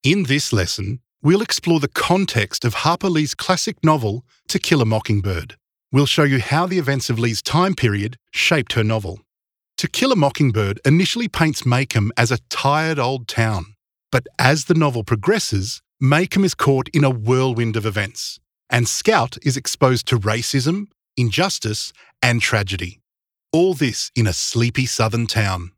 In this lesson, we'll explore the context of Harper Lee's classic novel, To Kill a Mockingbird. We'll show you how the events of Lee's time period shaped her novel. To Kill a Mockingbird initially paints Maycomb as a tired old town, but as the novel progresses, Maycomb is caught in a whirlwind of events, and Scout is exposed to racism, injustice, and tragedy. All this in a sleepy southern town.